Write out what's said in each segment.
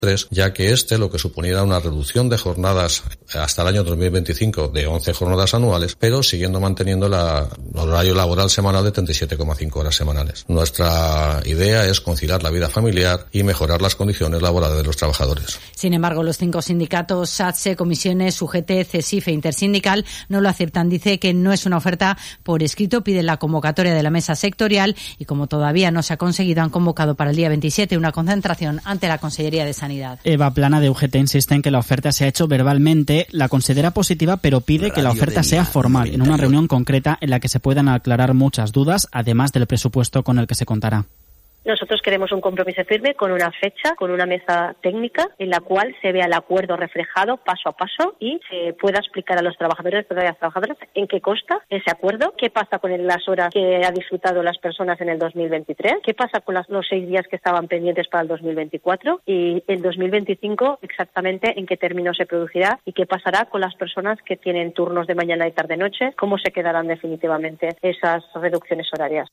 ya que lo que suponiera una reducción de jornadas hasta el año 2025 de 11 jornadas anuales, pero siguiendo manteniendo el horario laboral semanal de 37,5 horas semanales. Nuestra idea es conciliar la vida familiar y mejorar las condiciones laborales de los trabajadores. Sin embargo, los 5 sindicatos SATSE, comisiones, UGT, CESIF e Intersindical no lo aceptan. Dice que no es una oferta por escrito, piden la convocatoria de la mesa sectorial y como todavía no se ha conseguido, han convocado para el día 27 una concentración ante la Consellería de Sanidad. Eva Plana de UGT insiste en que la oferta se ha hecho verbalmente, la considera positiva, pero pide que la oferta sea formal, en una reunión concreta en la que se puedan aclarar muchas dudas, además del presupuesto con el que se contará. Nosotros queremos un compromiso firme con una fecha, con una mesa técnica en la cual se vea el acuerdo reflejado paso a paso y se pueda explicar a los trabajadores y las trabajadoras en qué consta ese acuerdo, qué pasa con las horas que han disfrutado las personas en el 2023, qué pasa con los 6 días que estaban pendientes para el 2024 y el 2025 exactamente en qué términos se producirá y qué pasará con las personas que tienen turnos de mañana y tarde-noche, cómo se quedarán definitivamente esas reducciones horarias.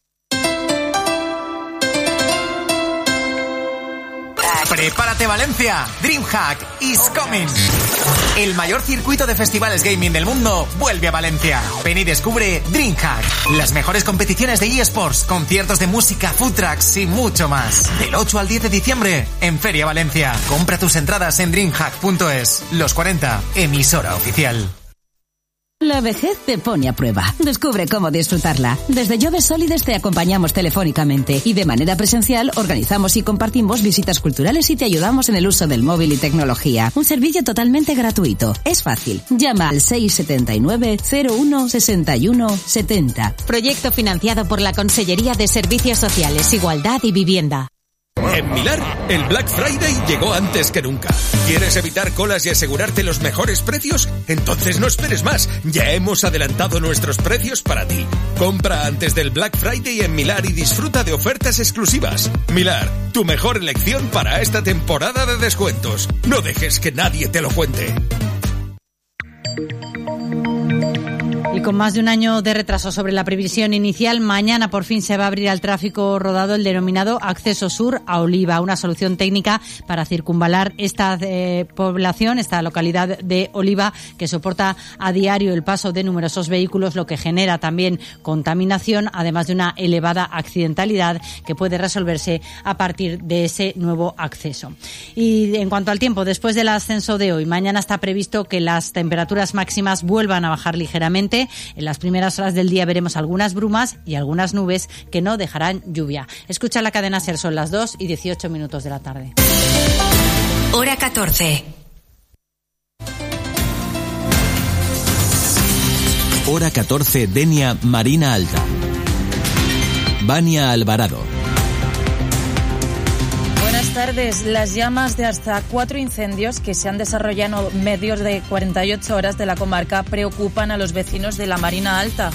¡Prepárate, Valencia! DreamHack is coming. El mayor circuito de festivales gaming del mundo vuelve a Valencia. Ven y descubre DreamHack. Las mejores competiciones de eSports, conciertos de música, food trucks y mucho más. Del 8 al 10 de diciembre en Feria Valencia. Compra tus entradas en dreamhack.es. Los 40, emisora oficial. La vejez te pone a prueba. Descubre cómo disfrutarla. Desde Jove Sólides te acompañamos telefónicamente y de manera presencial organizamos y compartimos visitas culturales y te ayudamos en el uso del móvil y tecnología. Un servicio totalmente gratuito. Es fácil. Llama al 679 01 61 70. Proyecto financiado por la Consellería de Servicios Sociales, Igualdad y Vivienda. En Milar, el Black Friday llegó antes que nunca. ¿Quieres evitar colas y asegurarte los mejores precios? Entonces no esperes más. Ya hemos adelantado nuestros precios para ti. Compra antes del Black Friday en Milar y disfruta de ofertas exclusivas. Milar, tu mejor elección para esta temporada de descuentos. No dejes que nadie te lo cuente. Y con más de un año de retraso sobre la previsión inicial, mañana por fin se va a abrir al tráfico rodado el denominado Acceso Sur a Oliva, una solución técnica para circunvalar esta población, esta localidad de Oliva, que soporta a diario el paso de numerosos vehículos, lo que genera también contaminación, además de una elevada accidentalidad que puede resolverse a partir de ese nuevo acceso. Y en cuanto al tiempo, después del ascenso de hoy, mañana está previsto que las temperaturas máximas vuelvan a bajar ligeramente. En las primeras horas del día veremos algunas brumas y algunas nubes que no dejarán lluvia. Escucha la cadena SER, son las 2:18 de la tarde. Hora 14. Hora 14, Denia, Marina Alta. Vania Alvarado. Buenas tardes. Las llamas de hasta 4 incendios que se han desarrollado en medios de 48 horas de la comarca preocupan a los vecinos de la Marina Alta.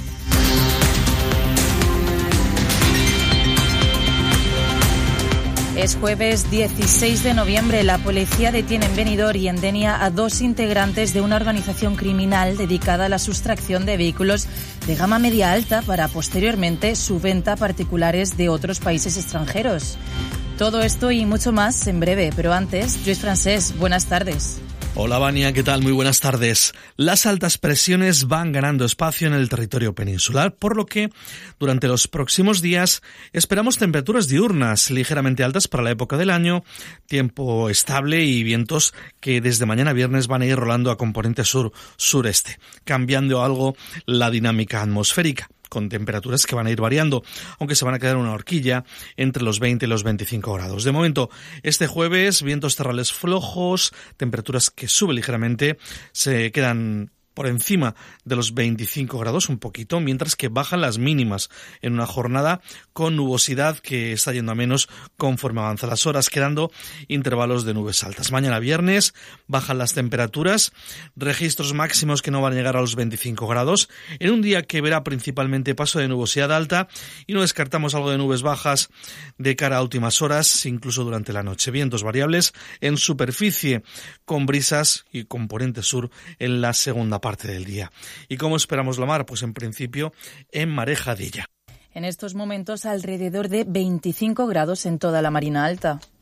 Es jueves 16 de noviembre. La policía detiene en Benidorm y en Denia a 2 integrantes de una organización criminal dedicada a la sustracción de vehículos de gama media alta para posteriormente su venta a particulares de otros países extranjeros. Todo esto y mucho más en breve, pero antes, Lluís Francés, buenas tardes. Hola Vania, ¿qué tal? Muy buenas tardes. Las altas presiones van ganando espacio en el territorio peninsular, por lo que durante los próximos días esperamos temperaturas diurnas ligeramente altas para la época del año, tiempo estable y vientos que desde mañana viernes van a ir rolando a componente sur-sureste, cambiando algo la dinámica atmosférica, con temperaturas que van a ir variando, aunque se van a quedar una horquilla entre los 20 y los 25 grados. De momento, este jueves, vientos terrales flojos, temperaturas que suben ligeramente, se quedan por encima de los 25 grados un poquito, mientras que bajan las mínimas en una jornada con nubosidad que está yendo a menos conforme avanzan las horas, quedando intervalos de nubes altas. Mañana viernes bajan las temperaturas, registros máximos que no van a llegar a los 25 grados, en un día que verá principalmente paso de nubosidad alta y no descartamos algo de nubes bajas de cara a últimas horas, incluso durante la noche. Vientos variables en superficie con brisas y componente sur en la segunda parte del día. ¿Y cómo esperamos la mar? Pues en principio en marejadilla. En estos momentos alrededor de 25 grados en toda la Marina Alta.